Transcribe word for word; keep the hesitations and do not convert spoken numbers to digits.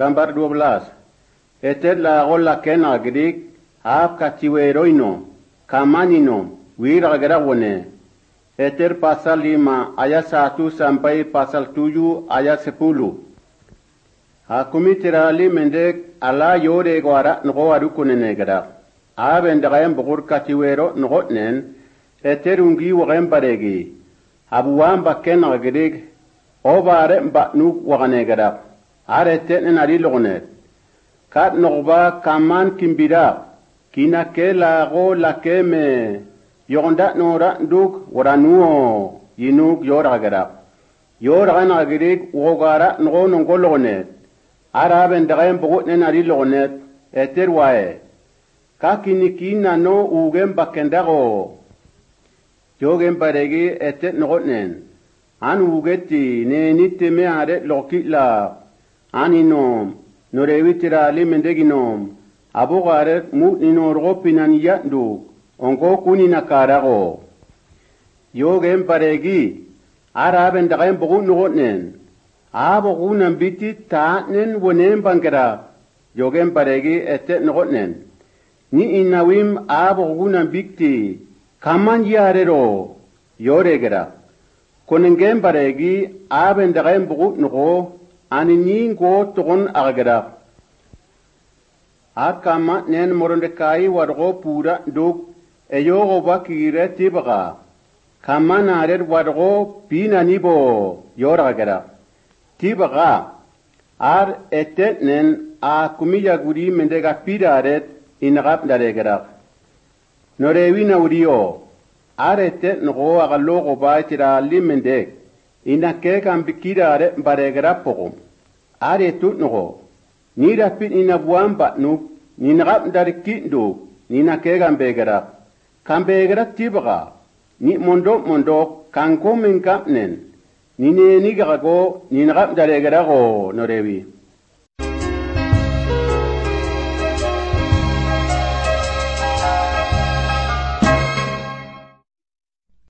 Gambar dua belas. Eter la gola kena gedik ap katiweroino kamanino wira gerawone. Eter pasal lima ayat satu sampai pasal tujuh ayat sepuluh. Hakumi tirali mendek ala yore gwara ngo adukunene gada. Aben dagayam bukur katiwero ngotnen eter ungi wagem baregi. Abuwan bakken agedig obare mbaknuk wagane gada. Are tenen ari logonet. Kat nogba kaman kimbira kina ke lago lakeme yonda nora nduk waranuo yinuk yora gada. Yora gana agedig wogara ngo nongo logonet. Araben dagayam bukutnen ari logonet eter wae. Kakini kina no ugem bakendago. Jogen baregi etet nogotnen. An ugeti ne nitte me are lokitla. Aninom norewitira limendeginom. Abo gare mut ninorgo pinaniya nduk. Ongo kuni nakarago. Jogen baregi. Araben dagayam bukut nogotnen. Abo kunan biti taatnen wonen bankera. Jogen baregi etet nogotnen. Ni inawim abo kunan bikti. Kaman yarero yoregera. Konengem baregi aben dagayem bugut nuko aninin go togon agera. Akama nen morondekai wargo pura duk eyogo bakire tibaga. Kaman arer wargo pina nibo yoragera. Tibaga ar etet nen a kumiya guri mendega piraret inagap daregera. Norewi na uriyo, arete ngo agalogo ba tira limendek, ina ke kan bikira are baregera pogum. Are tut ngo, ni rapid ina buamba nuk, ni nagap dari kindu, ni na ke kan begera. Kan begera tibaga, ni mondo mondo kan komen kapnen, ni ne ni gago, ni nagap dari gera go norewi.